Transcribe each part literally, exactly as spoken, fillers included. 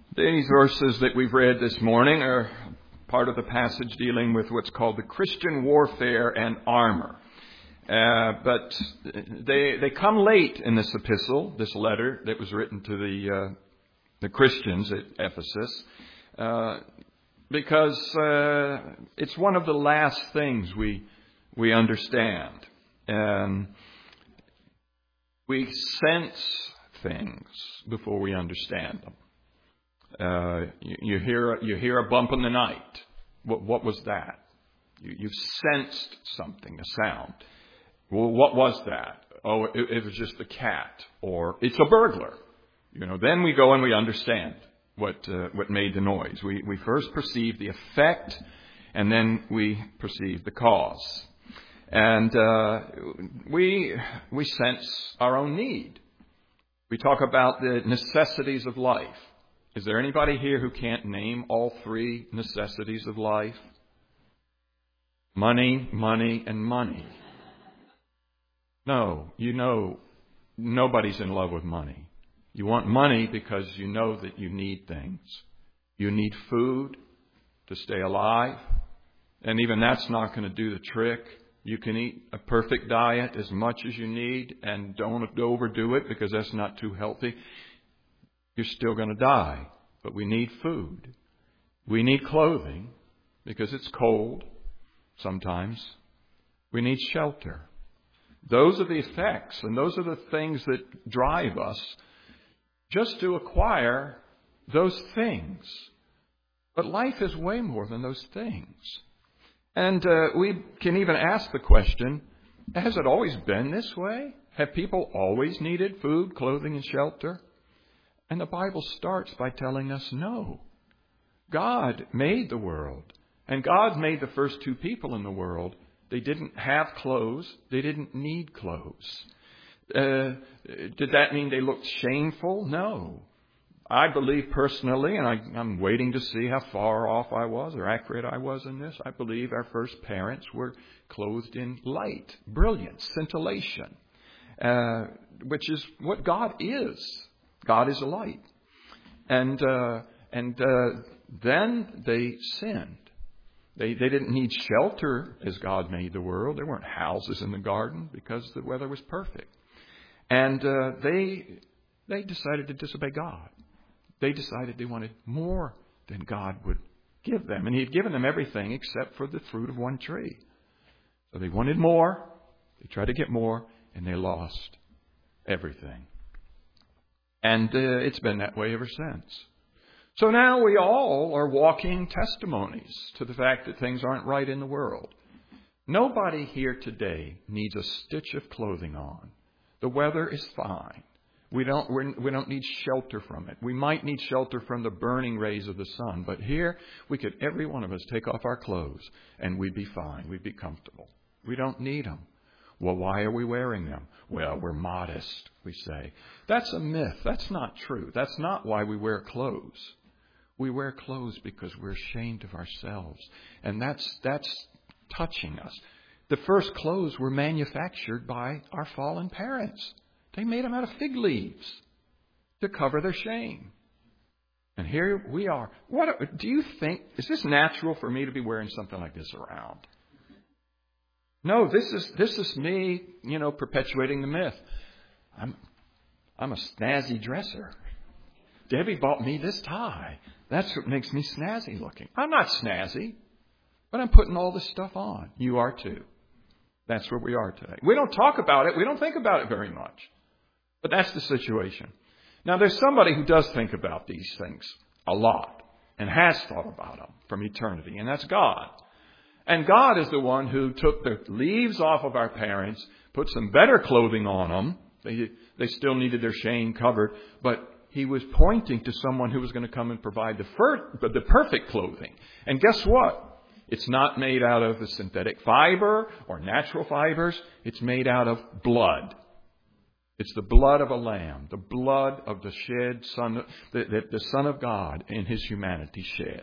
These verses that we've read this morning are part of the passage dealing with what's called the Christian warfare and armor. Uh, but they they come late in this epistle, this letter that was written to the uh, the Christians at Ephesus, uh, because uh, it's one of the last things we we understand. And we sense things before we understand them. Uh, you, you hear you hear a bump in the night. What, what was that? You, you sensed something, a sound. Well, what was that? Oh, it, it was just the cat, or it's a burglar. You know, then we go and we understand what uh, what made the noise. We we first perceive the effect, and then we perceive the cause, and uh, we we sense our own need. We talk about the necessities of life. Is there anybody here who can't name all three necessities of life? Money, money, and money. No, you know, nobody's in love with money. You want money because you know that you need things. You need food to stay alive. And even that's not going to do the trick. You can eat a perfect diet as much as you need and don't overdo it because that's not too healthy. You're still going to die. But we need food. We need clothing because it's cold sometimes. We need shelter. Those are the effects, and those are the things that drive us just to acquire those things. But life is way more than those things. And uh, we can even ask the question, has it always been this way? Have people always needed food, clothing, and shelter? And the Bible starts by telling us no. God made the world, and God made the first two people in the world. They didn't have clothes. They didn't need clothes. Uh, did that mean they looked shameful? No. I believe personally, and I, I'm waiting to see how far off I was or accurate I was in this, I believe our first parents were clothed in light, brilliance, scintillation, uh, which is what God is. God is a light. And uh, and uh, then they sinned. They they didn't need shelter as God made the world. There weren't houses in the garden because the weather was perfect. And uh, they they decided to disobey God. They decided they wanted more than God would give them. And He had given them everything except for the fruit of one tree. So they wanted more. They tried to get more, and they lost everything. And uh, it's been that way ever since. So now we all are walking testimonies to the fact that things aren't right in the world. Nobody here today needs a stitch of clothing on. The weather is fine. We don't we're, we don't need shelter from it. We might need shelter from the burning rays of the sun, but here we could, every one of us, take off our clothes and we'd be fine. We'd be comfortable. We don't need them. Well, why are we wearing them? Well, we're modest, we say. That's a myth. That's not true. That's not why we wear clothes. We wear clothes because we're ashamed of ourselves. And that's that's touching us. The first clothes were manufactured by our fallen parents. They made them out of fig leaves to cover their shame. And here we are. What do you think? Is this natural for me to be wearing something like this around? No, this is this is me, you know, perpetuating the myth. I'm I'm a snazzy dresser. Debbie bought me this tie. That's what makes me snazzy looking. I'm not snazzy, but I'm putting all this stuff on. You are too. That's where we are today. We don't talk about it. We don't think about it very much. But that's the situation. Now, there's somebody who does think about these things a lot and has thought about them from eternity, and that's God. And God is the one who took the leaves off of our parents, put some better clothing on them. They, they still needed their shame covered, but He was pointing to someone who was going to come and provide the, fir- the perfect clothing. And guess what? It's not made out of a synthetic fiber or natural fibers. It's made out of blood. It's the blood of a lamb, the blood of the shed Son, that the Son of God in His humanity shed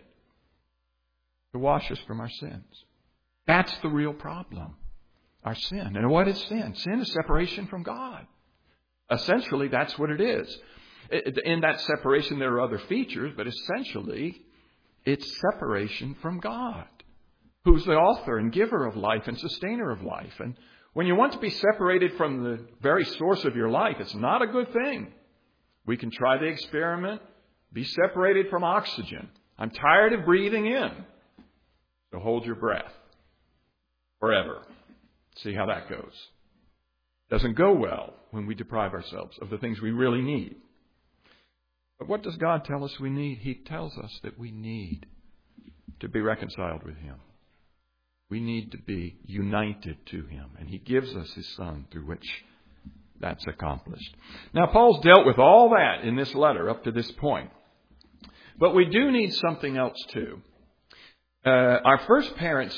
to wash us from our sins. That's the real problem, our sin. And what is sin? Sin is separation from God. Essentially, that's what it is. In that separation, there are other features, but essentially, it's separation from God, who's the author and giver of life and sustainer of life. And when you want to be separated from the very source of your life, it's not a good thing. We can try the experiment, be separated from oxygen. I'm tired of breathing in. So hold your breath forever. See how that goes. Doesn't go well when we deprive ourselves of the things we really need. But what does God tell us we need? He tells us that we need to be reconciled with Him. We need to be united to Him. And He gives us His Son through which that's accomplished. Now, Paul's dealt with all that in this letter up to this point. But we do need something else too. Uh, our first parents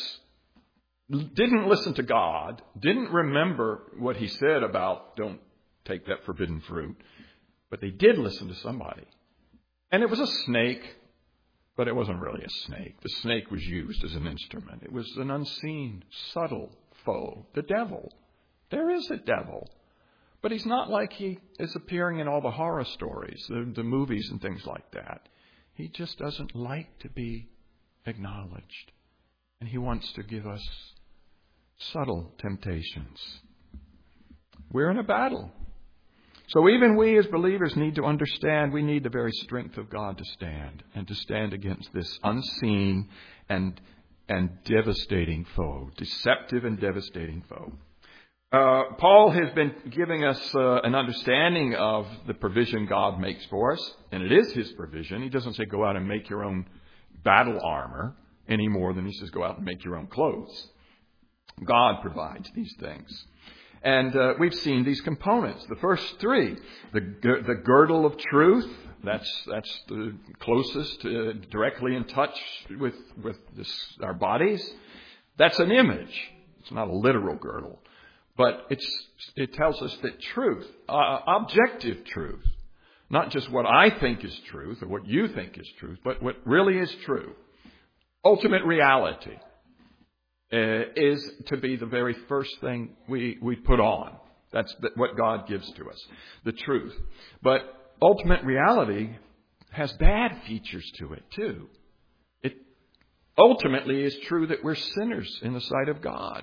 didn't listen to God, didn't remember what He said about don't take that forbidden fruit, but they did listen to somebody. And it was a snake, but it wasn't really a snake. The snake was used as an instrument. It was an unseen, subtle foe, the devil. There is a devil. But he's not like he is appearing in all the horror stories, the, the movies and things like that. He just doesn't like to be acknowledged. And he wants to give us subtle temptations. We're in a battle. So even we as believers need to understand we need the very strength of God to stand and to stand against this unseen and, and devastating foe, deceptive and devastating foe. Uh, Paul has been giving us uh, an understanding of the provision God makes for us, and it is His provision. He doesn't say go out and make your own battle armor any more than He says go out and make your own clothes. God provides these things. And uh, we've seen these components. The first three, the the girdle of truth, that's that's the closest, uh, directly in touch with, with this, our bodies. That's an image. It's not a literal girdle. But it's, it tells us that truth, uh, objective truth, not just what I think is truth or what you think is truth, but what really is true, ultimate reality, uh, is to be the very first thing we, we put on. That's the, what God gives to us, the truth. But ultimate reality has bad features to it too. It ultimately is true that we're sinners in the sight of God.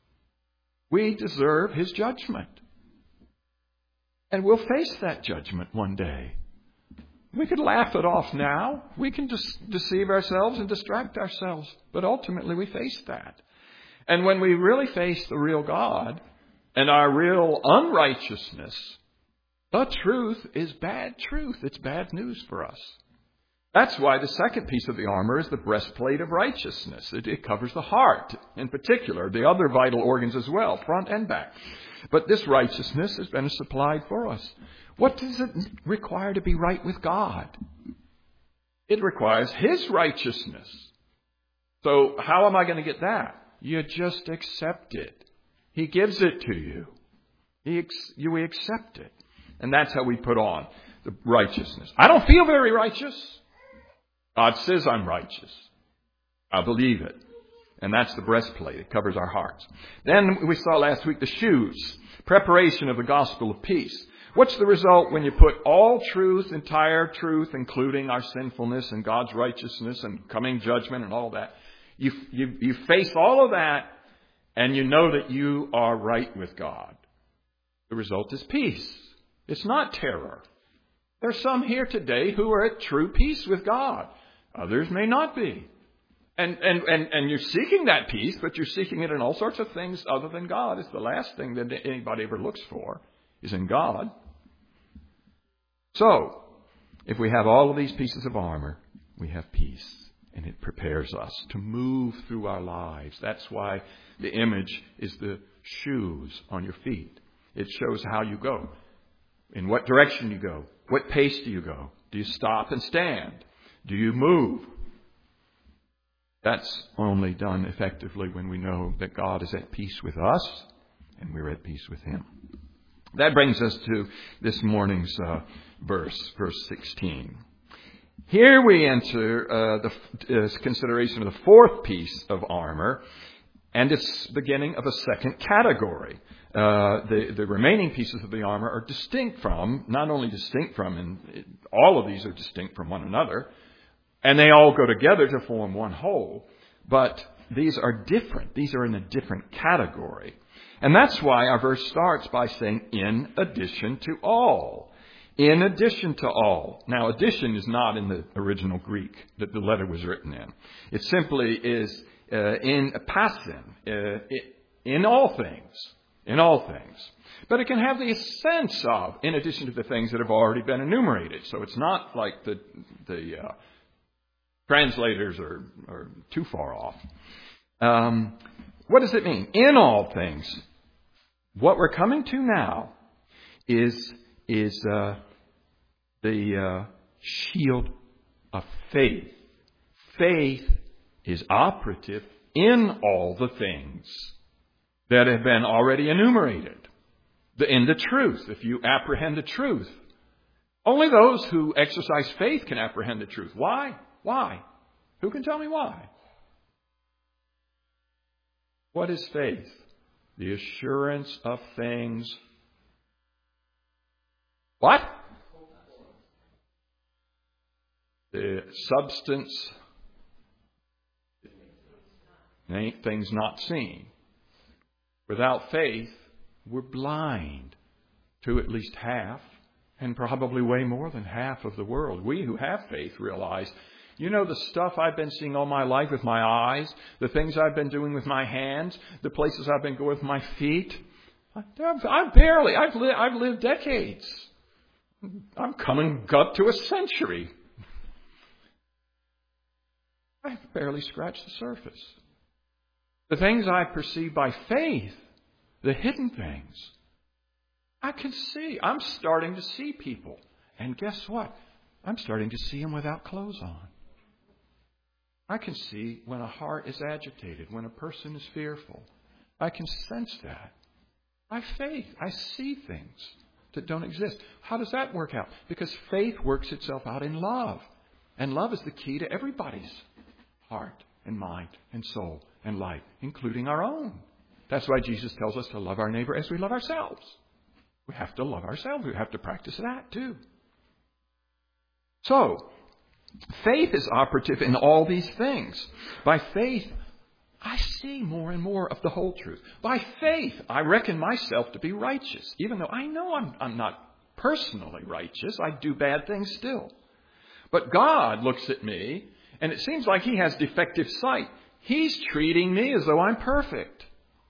We deserve His judgment. And we'll face that judgment one day. We could laugh it off now. We can just deceive ourselves and distract ourselves. But ultimately we face that. And when we really face the real God and our real unrighteousness, the truth is bad truth. It's bad news for us. That's why the second piece of the armor is the breastplate of righteousness. It, it covers the heart in particular, the other vital organs as well, front and back. But this righteousness has been supplied for us. What does it require to be right with God? It requires His righteousness. So how am I going to get that? You just accept it. He gives it to you. He ex- you we accept it. And that's how we put on the righteousness. I don't feel very righteous. God says I'm righteous. I believe it. And that's the breastplate. It covers our hearts. Then we saw last week the shoes. Preparation of the gospel of peace. What's the result when you put all truth, entire truth, including our sinfulness and God's righteousness and coming judgment and all that? You, you, you face all of that and you know that you are right with God. The result is peace. It's not terror. There's some here today who are at true peace with God. Others may not be. And, and, and, and you're seeking that peace, but you're seeking it in all sorts of things other than God. It's the last thing that anybody ever looks for is in God. So, if we have all of these pieces of armor, we have peace. And it prepares us to move through our lives. That's why the image is the shoes on your feet. It shows how you go. In what direction you go. What pace do you go? Do you stop and stand? Do you move? That's only done effectively when we know that God is at peace with us and we're at peace with Him. That brings us to this morning's uh, verse, verse sixteen. Here we enter uh, the uh, consideration of the fourth piece of armor, And it's the beginning of a second category. Uh, the, the remaining pieces of the armor are distinct from, not only distinct from, and it, all of these are distinct from one another, and they all go together to form one whole, but these are different. These are in a different category. And that's why our verse starts by saying, in addition to all. In addition to all. Now, addition is not in the original Greek that the letter was written in. It simply is uh, in pasin, uh, in all things. In all things. But it can have the sense of, in addition to the things that have already been enumerated. So it's not like the the uh, translators are, are too far off. Um, what does it mean? In all things. What we're coming to now is, is uh, the uh, shield of faith. Faith is operative in all the things that have been already enumerated. The, in the truth, if you apprehend the truth. Only those who exercise faith can apprehend the truth. Why? Why? Who can tell me why? What is faith? The assurance of things. What? The substance. Things not seen. Without faith, we're blind to at least half, and probably way more than half of the world. We who have faith realize, you know, the stuff I've been seeing all my life with my eyes, the things I've been doing with my hands, the places I've been going with my feet. I've, I've barely, I've, li- I've lived decades. I'm coming up to a century. I've barely scratched the surface. The things I perceive by faith, the hidden things, I can see. I'm starting to see people. And guess what? I'm starting to see them without clothes on. I can see when a heart is agitated, when a person is fearful. I can sense that. By faith, I see things that don't exist. How does that work out? Because faith works itself out in love. And love is the key to everybody's heart and mind and soul and life, including our own. That's why Jesus tells us to love our neighbor as we love ourselves. We have to love ourselves. We have to practice that too. So, faith is operative in all these things. By faith, I see more and more of the whole truth. By faith, I reckon myself to be righteous, even though I know I'm, I'm not personally righteous. I do bad things still. But God looks at me, and it seems like He has defective sight. He's treating me as though I'm perfect.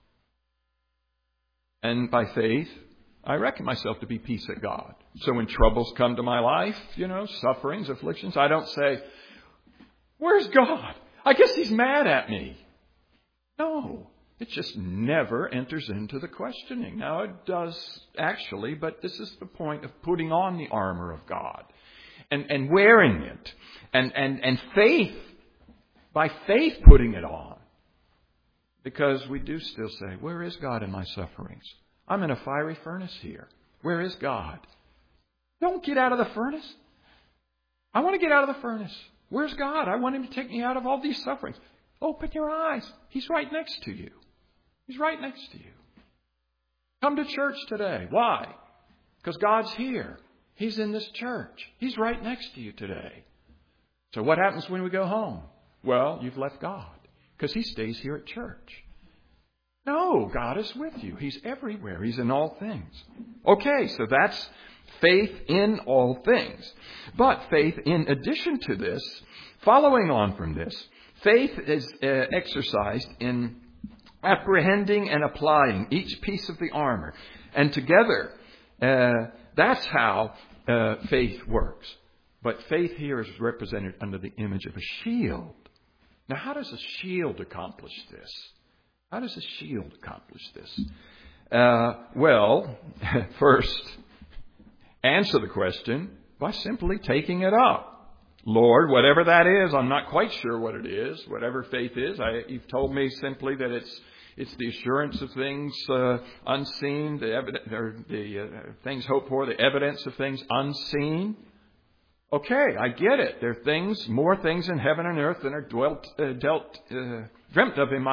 And by faith, I reckon myself to be peace at God. So when troubles come to my life, you know, sufferings, afflictions, I don't say, where's God? I guess He's mad at me. No, it just never enters into the questioning. Now it does actually, but this is the point of putting on the armor of God and, and wearing it. And, and, and faith, by faith putting it on. Because we do still say, where is God in my sufferings? I'm in a fiery furnace here. Where is God? Don't get out of the furnace. I want to get out of the furnace. Where's God? I want Him to take me out of all these sufferings. Open your eyes. He's right next to you. He's right next to you. Come to church today. Why? Because God's here. He's in this church. He's right next to you today. So what happens when we go home? Well, you've left God because He stays here at church. No, God is with you. He's everywhere. He's in all things. Okay, so that's faith in all things. But faith, in addition to this, following on from this, faith is uh, exercised in apprehending and applying each piece of the armor. And together, uh, that's how uh, faith works. But faith here is represented under the image of a shield. Now, how does a shield accomplish this? How does a shield accomplish this? Uh, well, first, answer the question by simply taking it up. Lord, whatever that is, I'm not quite sure what it is. Whatever faith is, I, you've told me simply that it's it's the assurance of things uh, unseen, the, evidence, or the uh, things hoped for, the evidence of things unseen. Okay, I get it. There are things, more things in heaven and earth than are dwelt, uh, dealt, uh, dreamt of in my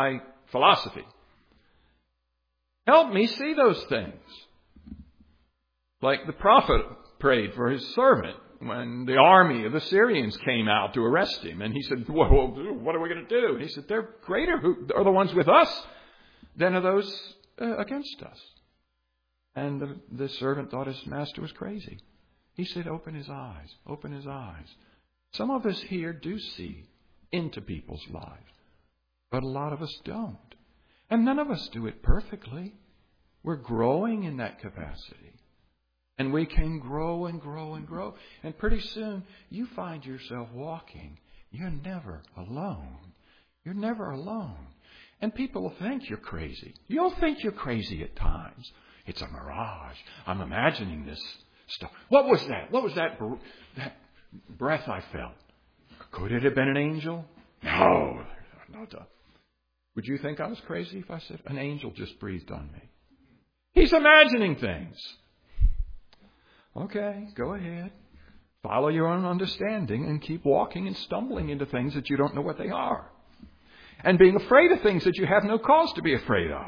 philosophy. Help me see those things. Like the prophet prayed for his servant when the army of the Syrians came out to arrest him. And he said, well, what are we going to do? And he said, they're greater who are the ones with us than are those uh, against us. And the, the servant thought his master was crazy. He said, open his eyes, open his eyes. Some of us here do see into people's lives, but a lot of us don't. And none of us do it perfectly. We're growing in that capacity. And we can grow and grow and grow. And pretty soon you find yourself walking. You're never alone. You're never alone. And people will think you're crazy. You'll think you're crazy at times. It's a mirage. I'm imagining this stuff. What was that? What was that, that breath I felt? Could it have been an angel? No. No. Would you think I was crazy if I said an angel just breathed on me? He's imagining things. Okay, go ahead. Follow your own understanding and keep walking and stumbling into things that you don't know what they are. And being afraid of things that you have no cause to be afraid of.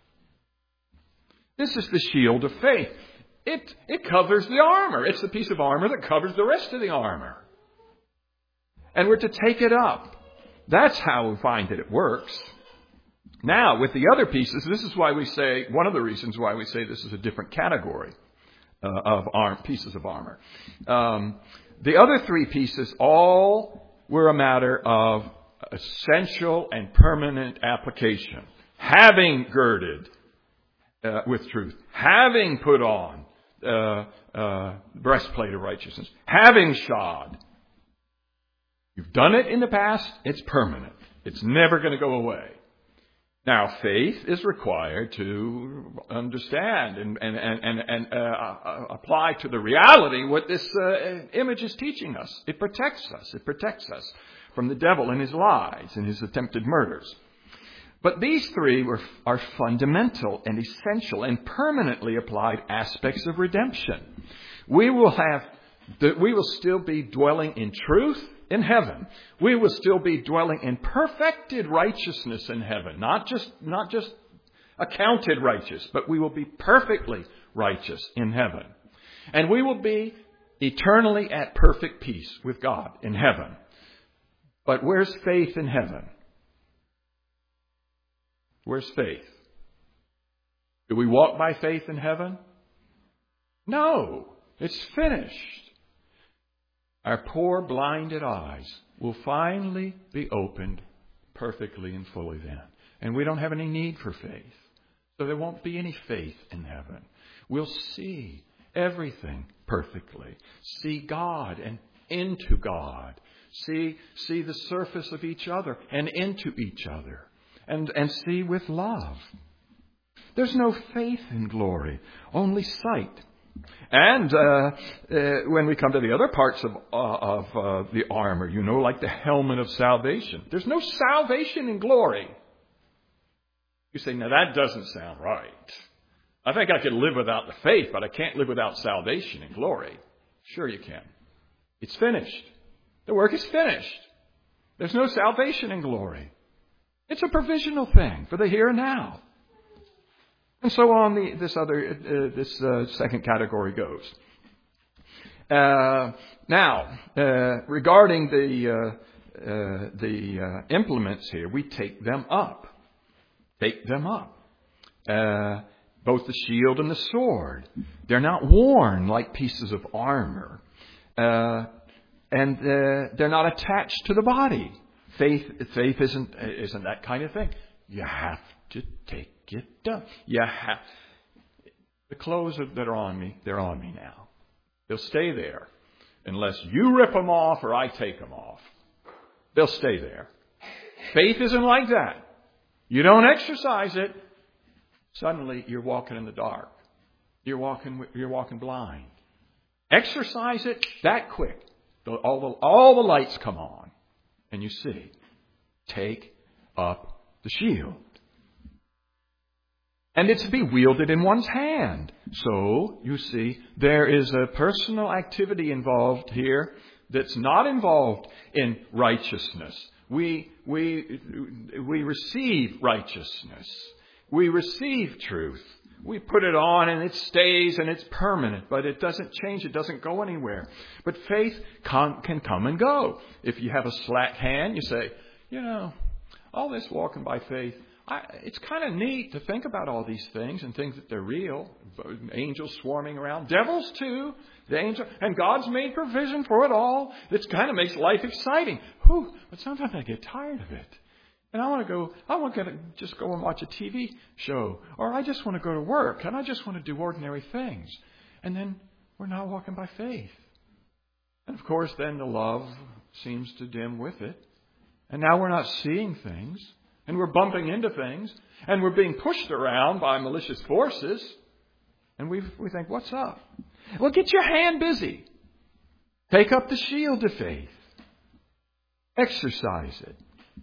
This is the shield of faith. It, it covers the armor. It's the piece of armor that covers the rest of the armor. And we're to take it up. That's how we find that it works. Now, with the other pieces, this is why we say, one of the reasons why we say this is a different category uh, of arm, pieces of armor. Um, the other three pieces all were a matter of essential and permanent application. Having girded uh, with truth, having put on uh, uh, breastplate of righteousness, having shod. You've done it in the past, it's permanent. It's never going to go away. Now, faith is required to understand and, and, and, and, and uh, apply to the reality what this uh, image is teaching us. It protects us. It protects us from the devil and his lies and his attempted murders. But these three were, are fundamental and essential and permanently applied aspects of redemption. We will have, we will still be dwelling in truth in heaven. We will still be dwelling in perfected righteousness in heaven. Not just, not just accounted righteous, but we will be perfectly righteous in heaven. And we will be eternally at perfect peace with God in heaven. But where's faith in heaven? Where's faith? Do we walk by faith in heaven? No, it's finished. Our poor blinded eyes will finally be opened perfectly and fully then. And we don't have any need for faith. So there won't be any faith in heaven. We'll see everything perfectly. See God and into God. See, see the surface of each other and into each other. And, and see with love. There's no faith in glory, only sight. And uh, uh, when we come to the other parts of, uh, of uh, the armor, you know, like the helmet of salvation. There's no salvation in glory. You say, now that doesn't sound right. I think I could live without the faith, but I can't live without salvation in glory. Sure you can. It's finished. The work is finished. There's no salvation in glory. It's a provisional thing for the here and now. And so on the, this other, uh, this uh, second category goes. Uh, now, uh, regarding the, uh, uh, the uh, implements here, we take them up. Take them up. Uh, both the shield and the sword. They're not worn like pieces of armor. Uh, and uh, they're not attached to the body. Faith, faith isn't isn't that kind of thing. You have to take it down. You have the clothes that are on me. They're on me now. They'll stay there unless you rip them off or I take them off. They'll stay there. Faith isn't like that. You don't exercise it. Suddenly you're walking in the dark. You're walking. You're walking blind. Exercise it that quick. All the all the lights come on. And you see, take up the shield. And it's to be wielded in one's hand. So, you see, there is a personal activity involved here that's not involved in righteousness We, we, we receive righteousness. We receive truth. We put it on and it stays and it's permanent, but it doesn't change. It doesn't go anywhere. But faith can, can come and go. If you have a slack hand, you say, you know, all this walking by faith, I, it's kind of neat to think about all these things and think that they're real. Angels swarming around. Devils too. The angel, and God's made provision for it all. It kind of makes life exciting. Whew, but sometimes I get tired of it. And I want to go, I want to just go and watch a T V show. Or I just want to go to work. And I just want to do ordinary things. And then we're not walking by faith. And of course, then the love seems to dim with it. And now we're not seeing things. And we're bumping into things. And we're being pushed around by malicious forces. And we we think, what's up? Well, get your hand busy. Take up the shield of faith. Exercise it.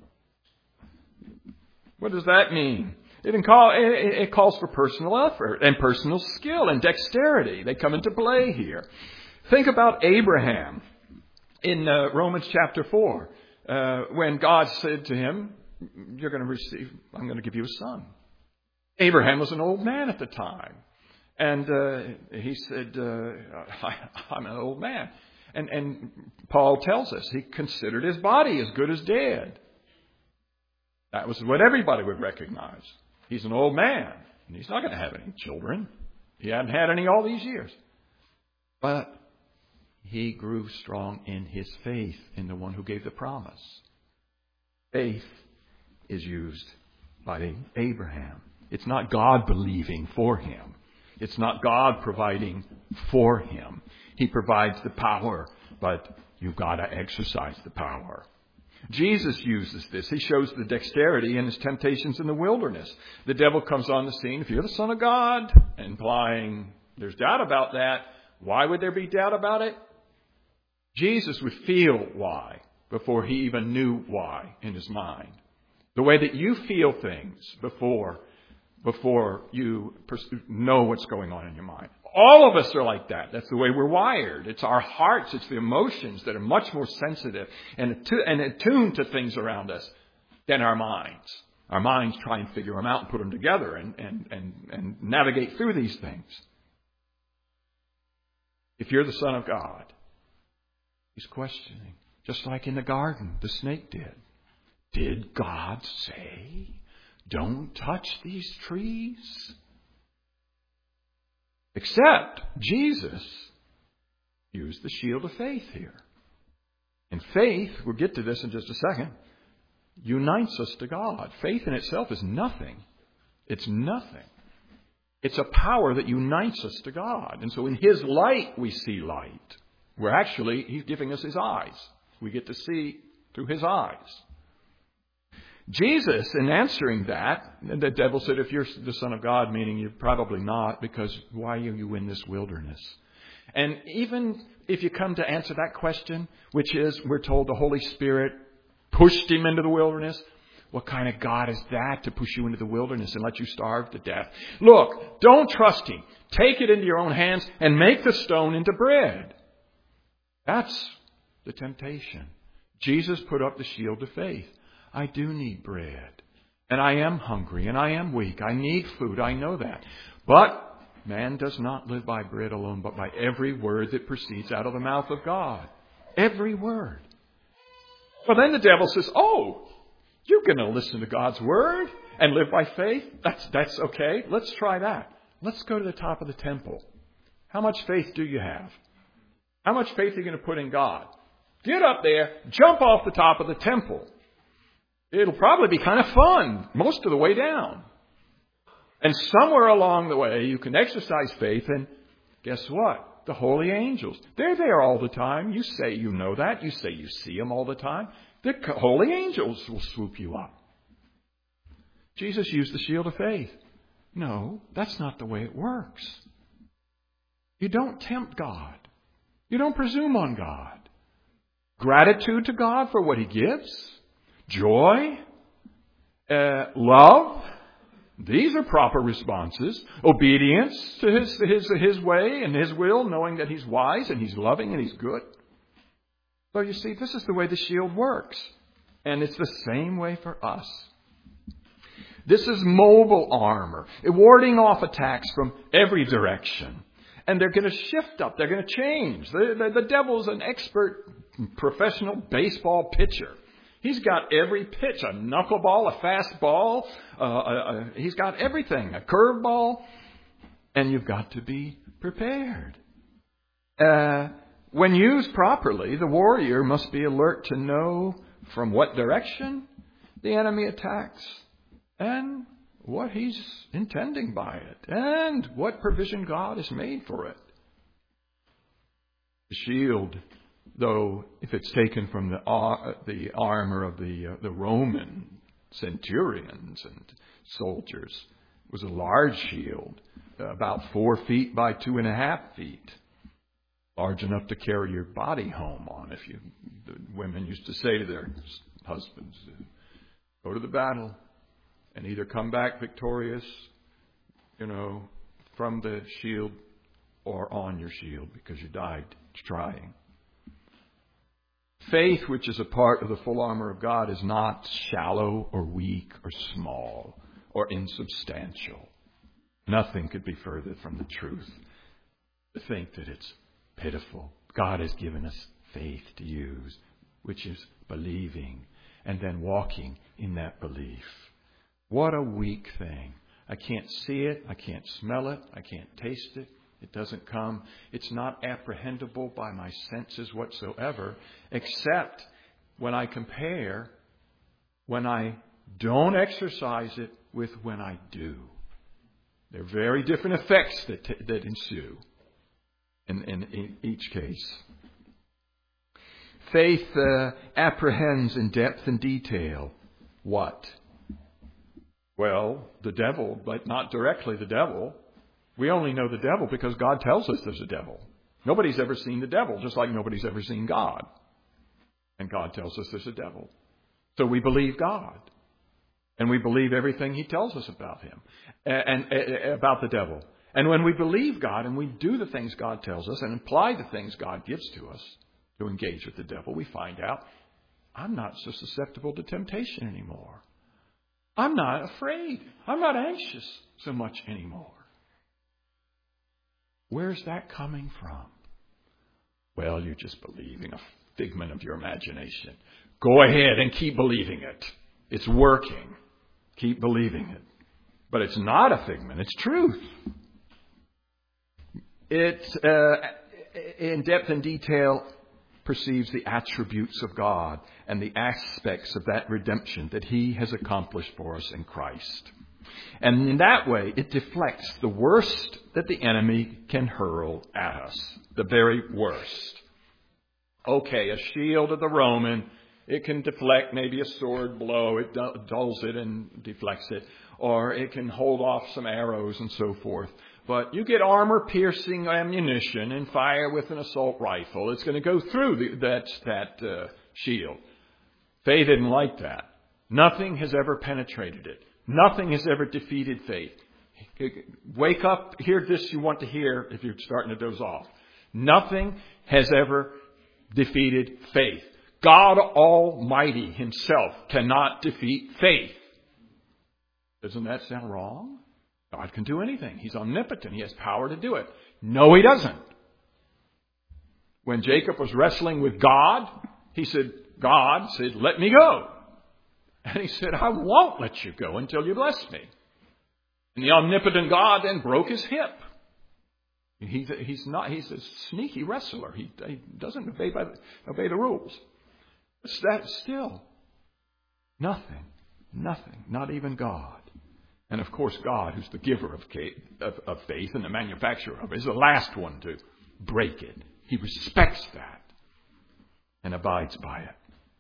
What does that mean? It, call, it, it calls for personal effort and personal skill and dexterity. They come into play here. Think about Abraham in uh, Romans chapter four, uh, when God said to him, "You're going to receive. I'm going to give you a son." Abraham was an old man at the time. And uh, he said, uh, I, I'm an old man. And, and Paul tells us he considered his body as good as dead. That was what everybody would recognize. He's an old man. And he's not going to have any children. He hadn't had any all these years. But he grew strong in his faith in the one who gave the promise. Faith is used by Abraham. It's not God believing for him. It's not God providing for him. He provides the power, but you've got to exercise the power. Jesus uses this. He shows the dexterity in his temptations in the wilderness. The devil comes on the scene. If you're the Son of God, implying there's doubt about that. Why would there be doubt about it? Jesus would feel why before he even knew why in his mind. The way that you feel things before before you know what's going on in your mind. All of us are like that. That's the way we're wired. It's our hearts, it's the emotions that are much more sensitive and attuned to things around us than our minds. Our minds try and figure them out and put them together and, and, and, and navigate through these things. If you're the Son of God, he's questioning. Just like in the garden, the snake did. Did God say, don't touch these trees? Except Jesus used the shield of faith here. And faith, we'll get to this in just a second, unites us to God. Faith in itself is nothing. It's nothing. It's a power that unites us to God. And so in his light, we see light. We're actually, he's giving us his eyes. We get to see through his eyes. Jesus, in answering that, the devil said, if you're the Son of God, meaning you're probably not, because why are you in this wilderness? And even if you come to answer that question, which is, we're told the Holy Spirit pushed him into the wilderness. What kind of God is that to push you into the wilderness and let you starve to death? Look, don't trust him. Take it into your own hands and make the stone into bread. That's the temptation. Jesus put up the shield of faith. I do need bread. And I am hungry and I am weak. I need food. I know that. But man does not live by bread alone, but by every word that proceeds out of the mouth of God. Every word. Well, then the devil says, oh, you're going to listen to God's word and live by faith? That's, that's okay. Let's try that. Let's go to the top of the temple. How much faith do you have? How much faith are you going to put in God? Get up there, jump off the top of the temple. It'll probably be kind of fun most of the way down. And somewhere along the way, you can exercise faith. And guess what? The holy angels. They're there all the time. You say you know that. You say you see them all the time. The holy angels will swoop you up. Jesus used the shield of faith. No, that's not the way it works. You don't tempt God. You don't presume on God. Gratitude to God for what he gives. Joy, uh, love, these are proper responses. Obedience to his, his, his way and his will, knowing that he's wise and he's loving and he's good. So you see, this is the way the shield works. And it's the same way for us. This is mobile armor, warding off attacks from every direction. And they're going to shift up. They're going to change. The, the, the devil's an expert professional baseball pitcher. He's got every pitch, a knuckleball, a fastball. Uh, a, a, he's got everything, a curveball. And you've got to be prepared. Uh, when used properly, the warrior must be alert to know from what direction the enemy attacks and what he's intending by it, and what provision God has made for it. The shield, though, if it's taken from the uh, the armor of the uh, the Roman centurions and soldiers, was a large shield, about four feet by two and a half feet, large enough to carry your body home on. If you, the women used to say to their husbands, "Go to the battle and either come back victorious, you know, from the shield or on your shield because you died trying." Faith, which is a part of the full armor of God, is not shallow or weak or small or insubstantial. Nothing could be further from the truth. To think that it's pitiful. God has given us faith to use, which is believing and then walking in that belief. What a weak thing. I can't see it. I can't smell it. I can't taste it. It doesn't come. It's not apprehendable by my senses whatsoever, except when I compare, when I don't exercise it with when I do. There are very different effects that, t- that ensue in, in, in each case. Faith uh, apprehends in depth and detail what? Well, the devil, but not directly the devil. We only know the devil because God tells us there's a devil. Nobody's ever seen the devil, just like nobody's ever seen God. And God tells us there's a devil. So we believe God. And we believe everything He tells us about Him and, and, and about the devil. And when we believe God and we do the things God tells us and apply the things God gives to us to engage with the devil, we find out, I'm not so susceptible to temptation anymore. I'm not afraid. I'm not anxious so much anymore. Where's that coming from? Well, you're just believing, a figment of your imagination. Go ahead and keep believing it. It's working. Keep believing it. But it's not a figment. It's truth. It, uh, in depth and detail, perceives the attributes of God and the aspects of that redemption that He has accomplished for us in Christ. And in that way, it deflects the worst that the enemy can hurl at us. The very worst. Okay, a shield of the Roman, it can deflect maybe a sword blow. It dulls it and deflects it. Or it can hold off some arrows and so forth. But you get armor-piercing ammunition and fire with an assault rifle. It's going to go through the, that, that uh, shield. Faith isn't like that. Nothing has ever penetrated it. Nothing has ever defeated faith. Wake up, hear this you want to hear if you're starting to doze off. Nothing has ever defeated faith. God Almighty Himself cannot defeat faith. Doesn't that sound wrong? God can do anything. He's omnipotent. He has power to do it. No, He doesn't. When Jacob was wrestling with God, he said, God said, let me go. And he said, I won't let you go until you bless me. And the omnipotent God then broke his hip. He's, he's not, he's a sneaky wrestler. He, he doesn't obey, by the, obey the rules. But that still, nothing, nothing, not even God. And of course, God, who's the giver of, of, of faith and the manufacturer of it, is the last one to break it. He respects that and abides by it.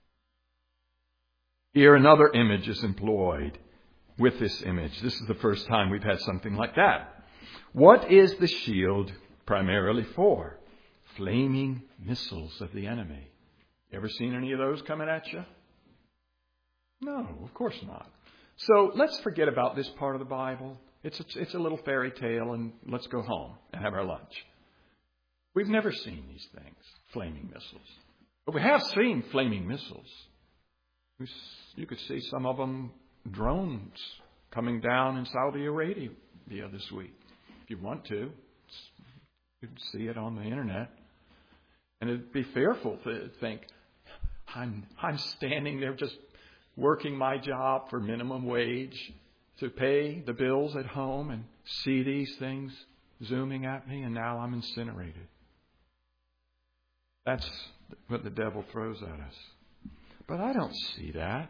Here another image is employed with this image. This is the first time we've had something like that. What is the shield primarily for? Flaming missiles of the enemy. Ever seen any of those coming at you? No, of course not. So let's forget about this part of the Bible. It's a, it's a little fairy tale, and let's go home and have our lunch. We've never seen these things, flaming missiles. But we have seen flaming missiles. You could see some of them drones coming down in Saudi Arabia this week. If you want to, you can see it on the internet. And it'd be fearful to think, I'm, I'm standing there just working my job for minimum wage to pay the bills at home and see these things zooming at me, and now I'm incinerated. That's what the devil throws at us. But I don't see that.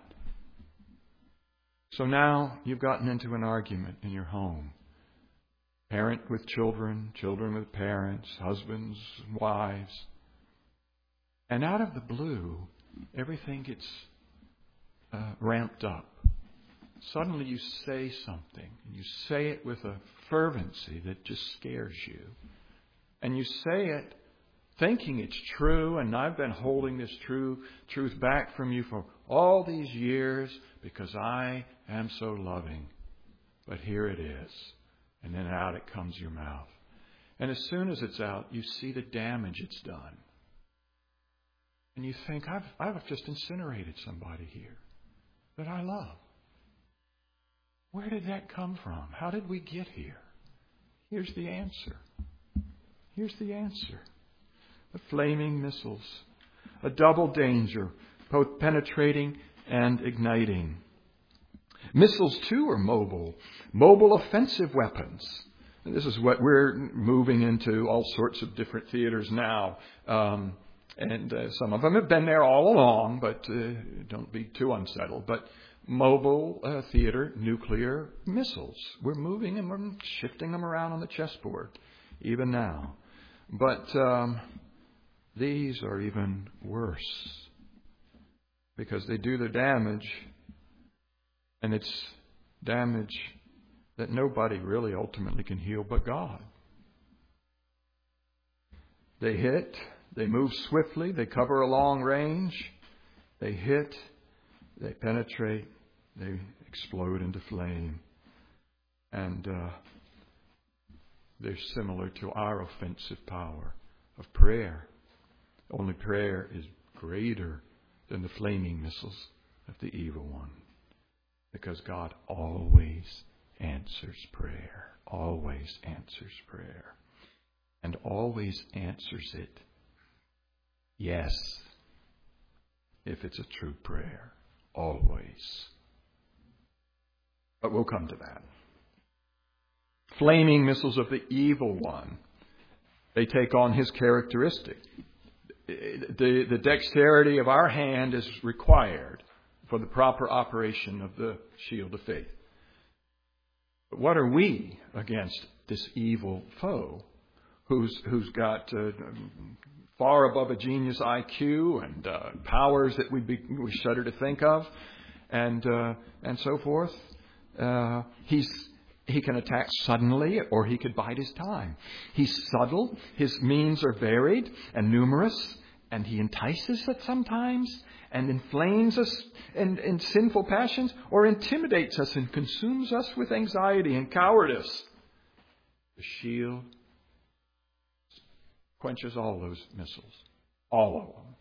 So now you've gotten into an argument in your home. Parent with children, children with parents, husbands, wives. And out of the blue, everything gets uh, ramped up. Suddenly you say something, and you say it with a fervency that just scares you. And you say it thinking it's true, and I've been holding this true truth back from you for all these years because I am so loving. But here it is. And then out it comes your mouth. And as soon as it's out, you see the damage it's done. And you think, I've, I've just incinerated somebody here that I love. Where did that come from? How did we get here? Here's the answer. Here's the answer. The flaming missiles. A double danger, both penetrating and igniting. Missiles, too, are mobile. Mobile offensive weapons. And this is what we're moving into, all sorts of different theaters now. Um, and uh, some of them have been there all along, but uh, don't be too unsettled. But mobile uh, theater nuclear missiles. We're moving and we're shifting them around on the chessboard, even now. But um, these are even worse because they do the damage, and it's damage that nobody really ultimately can heal but God. They hit, they move swiftly, they cover a long range, they hit, they penetrate, they explode into flame. And uh, they're similar to our offensive power of prayer. Only prayer is greater than the flaming missiles of the evil one. Because God always answers prayer. Always answers prayer. And always answers it. Yes. If it's a true prayer. Always. But we'll come to that. Flaming missiles of the evil one. They take on his characteristic. The, the dexterity of our hand is required for the proper operation of the shield of faith. But what are we against this evil foe who's who's got uh, far above a genius I Q and uh, powers that we be, we shudder to think of, and uh, and so forth? Uh, he's he can attack suddenly, or he could bide his time. He's subtle. His means are varied and numerous, and he entices us sometimes and inflames us in, in sinful passions, or intimidates us and consumes us with anxiety and cowardice. The shield quenches all those missiles, all of them.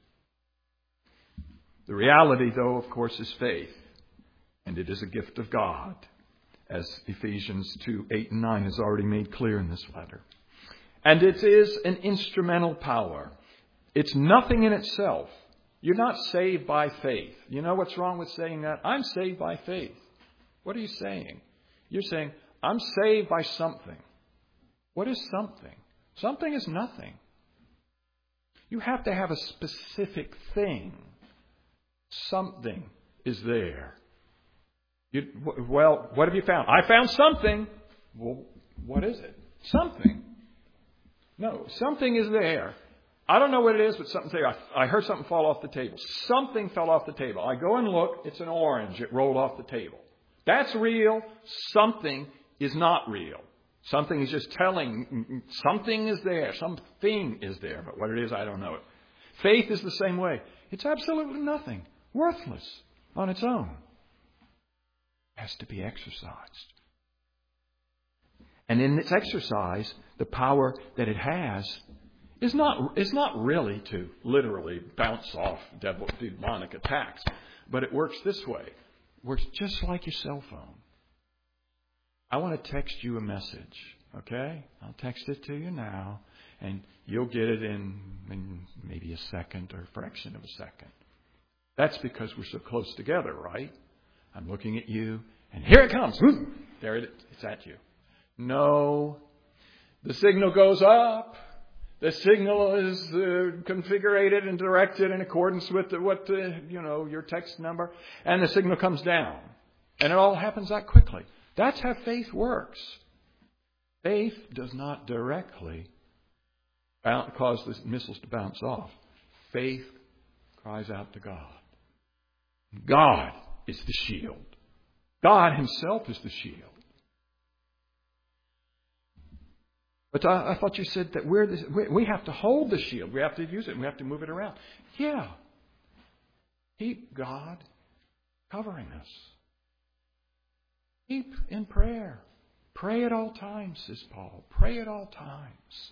The reality, though, of course, is faith, and it is a gift of God, as Ephesians two, eight and nine has already made clear in this letter. And it is an instrumental power. It's nothing in itself. You're not saved by faith. You know what's wrong with saying that? I'm saved by faith. What are you saying? You're saying, I'm saved by something. What is something? Something is nothing. You have to have a specific thing. Something is there. You, well, what have you found? I found something. Well, what is it? Something. No, something is there. I don't know what it is, but something's there. I, I heard something fall off the table. Something fell off the table. I go and look. It's an orange. It rolled off the table. That's real. Something is not real. Something is just telling. Something is there. Something is there. But what it is, I don't know it. Faith is the same way. It's absolutely nothing. Worthless on its own. It has to be exercised. And in its exercise, the power that it has is not is not really to literally bounce off devil, demonic attacks, But it works this way. It works just like your cell phone. I want to text you a message, okay? I'll text it to you now, and you'll get it in, in maybe a second or a fraction of a second. That's because we're so close together, right? I'm looking at you, and here it comes. There it is. It's at you. No. The signal goes up. The signal is uh, configured and directed in accordance with the, what the, you know, your text number. And the signal comes down. And it all happens that quickly. That's how faith works. Faith does not directly cause the missiles to bounce off. Faith cries out to God. God is the shield. God Himself is the shield. But I, I thought you said that we're this, we, we have to hold the shield. We have to use it. And we have to move it around. Yeah. Keep God covering us. Keep in prayer. Pray at all times, says Paul. Pray at all times.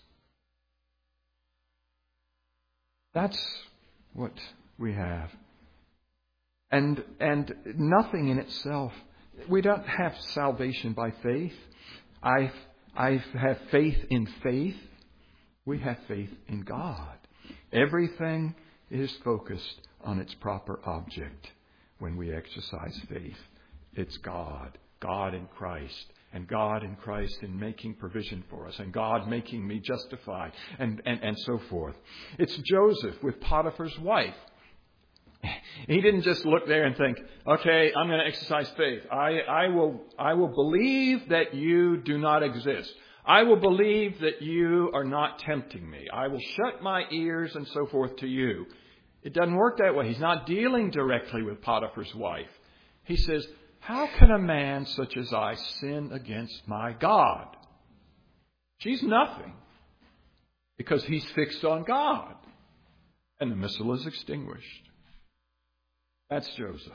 That's what we have. And and nothing in itself. We don't have salvation by faith. I I have faith in faith. We have faith in God. Everything is focused on its proper object when we exercise faith. It's God. God in Christ. And God in Christ in making provision for us. And God making me justified. And, and, and so forth. It's Joseph with Potiphar's wife. He didn't just look there and think, okay, I'm going to exercise faith. I, I will, I will believe that you do not exist. I will believe that you are not tempting me. I will shut my ears and so forth to you. It doesn't work that way. He's not dealing directly with Potiphar's wife. He says, how can a man such as I sin against my God? She's nothing because he's fixed on God. And the missile is extinguished. That's Joseph.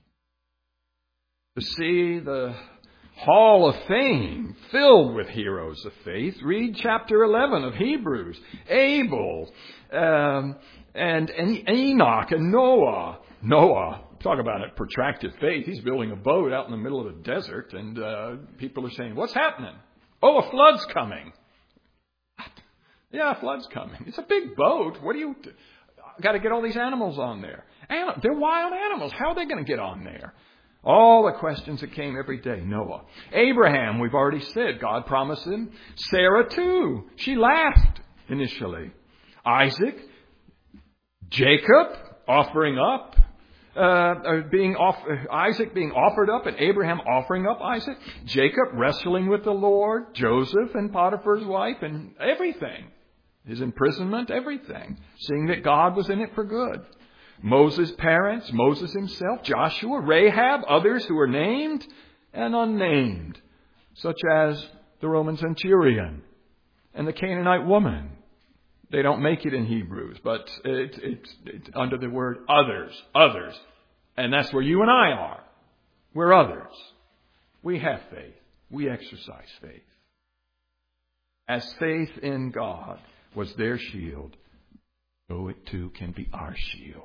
To see the Hall of Fame filled with heroes of faith, read chapter eleven of Hebrews. Abel um, and, and Enoch and Noah. Noah, talk about a protracted faith. He's building a boat out in the middle of the desert, and uh, people are saying, what's happening? Oh, a flood's coming. What? Yeah, a flood's coming. It's a big boat. What do you... Got to get all these animals on there. Anim- they're wild animals. How are they going to get on there? All the questions that came every day. Noah. Abraham, we've already said, God promised him. Sarah, too. She laughed initially. Isaac. Jacob, offering up. Uh, being off, Isaac being offered up and Abraham offering up Isaac. Jacob wrestling with the Lord. Joseph and Potiphar's wife and everything. His imprisonment, everything. Seeing that God was in it for good. Moses' parents, Moses himself, Joshua, Rahab, others who are named and unnamed, such as the Roman centurion and the Canaanite woman. They don't make it in Hebrews, but it's it, it, under the word others, others. And that's where you and I are. We're others. We have faith. We exercise faith. As faith in God was their shield, so it too can be our shield.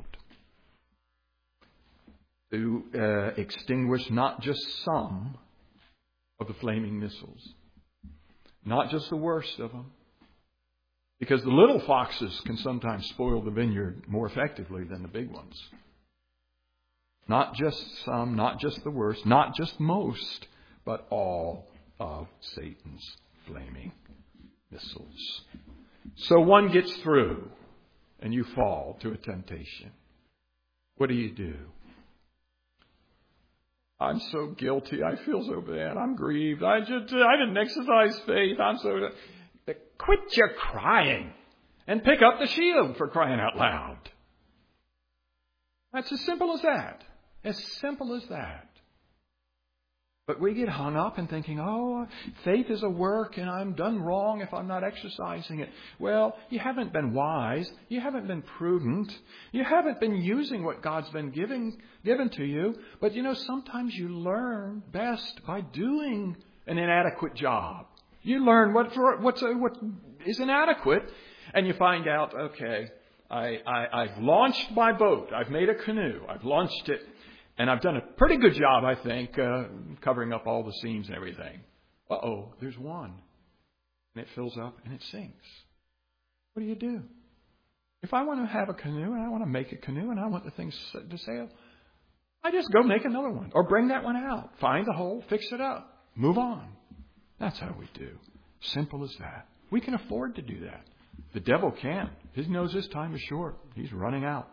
To uh, extinguish not just some of the flaming missiles, not just the worst of them, because the little foxes can sometimes spoil the vineyard more effectively than the big ones. Not just some, not just the worst, not just most, but all of Satan's flaming missiles. So one gets through and you fall to a temptation. What do you do? I'm so guilty. I feel so bad. I'm grieved. I just, I didn't exercise faith. I'm so... Quit your crying and pick up the shield, for crying out loud. That's as simple as that. As simple as that. But we get hung up in thinking, oh, faith is a work and I'm done wrong if I'm not exercising it. Well, you haven't been wise. You haven't been prudent. You haven't been using what God's been giving given to you. But, you know, sometimes you learn best by doing an inadequate job. You learn what what's what is inadequate, and you find out, okay, I, I, I've launched my boat. I've made a canoe. I've launched it. And I've done a pretty good job, I think, uh, covering up all the seams and everything. Uh-oh, there's one. And it fills up and it sinks. What do you do? If I want to have a canoe and I want to make a canoe and I want the thing to sail, I just go make another one or bring that one out. Find the hole, fix it up, move on. That's how we do. Simple as that. We can afford to do that. The devil can't. He knows his time is short. He's running out.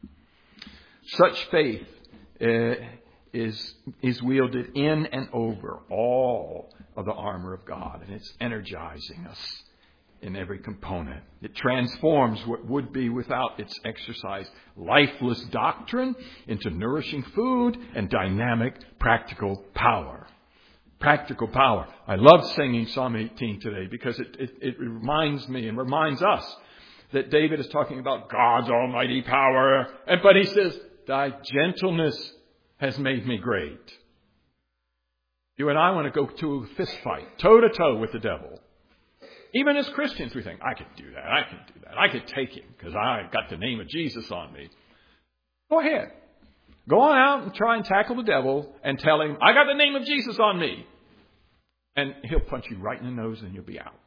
Such faith uh, is, is wielded in and over all of the armor of God, and it's energizing us in every component. It transforms what would be, without its exercise, lifeless doctrine into nourishing food and dynamic practical power. Practical power. I love singing Psalm eighteen today because it, it, it reminds me and reminds us that David is talking about God's almighty power. And but he says, thy gentleness has made me great. You and I want to go to a fist fight, toe to toe with the devil. Even as Christians, we think, I could do that, I could do that, I could take him because I got the name of Jesus on me. Go ahead. Go on out and try and tackle the devil and tell him, I got the name of Jesus on me. And he'll punch you right in the nose and you'll be out.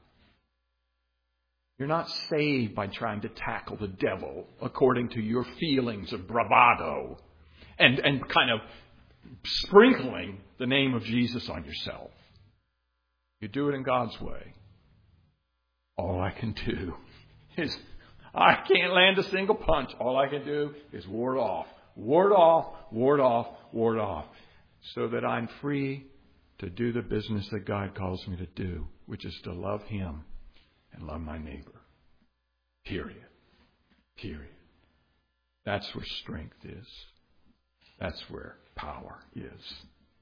You're not saved by trying to tackle the devil according to your feelings of bravado and, and kind of sprinkling the name of Jesus on yourself. You do it in God's way. All I can do is, I can't land a single punch. All I can do is ward off, ward off, ward off, ward off, so that I'm free to do the business that God calls me to do, which is to love Him and love my neighbor. Period. Period. That's where strength is. That's where power is.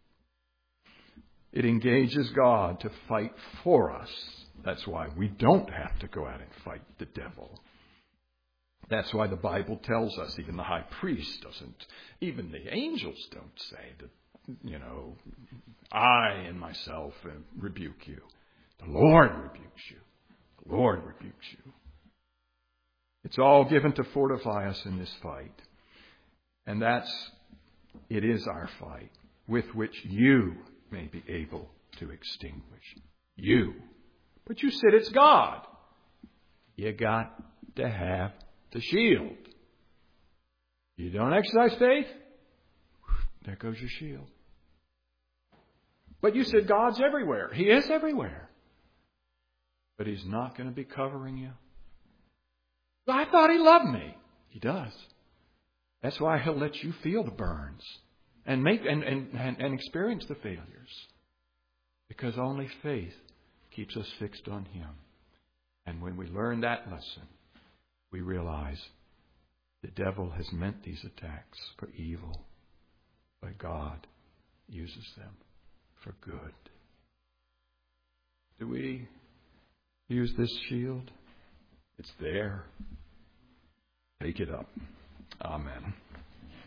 It engages God to fight for us. That's why we don't have to go out and fight the devil. That's why the Bible tells us, even the high priest doesn't, even the angels don't say that, you know, I and myself rebuke you. The Lord rebukes you. The Lord rebukes you. It's all given to fortify us in this fight. And that's, it is our fight with which you may be able to extinguish. You. But you said it's God. You got to have the shield. You don't exercise faith? There goes your shield. But you said God's everywhere. He is everywhere. But He's not going to be covering you. I thought He loved me. He does. That's why He'll let you feel the burns and make and, and, and, and experience the failures. Because only faith keeps us fixed on Him. And when we learn that lesson, we realize the devil has meant these attacks for evil, but God uses them for good. Do we use this shield? It's there. Take it up. Amen.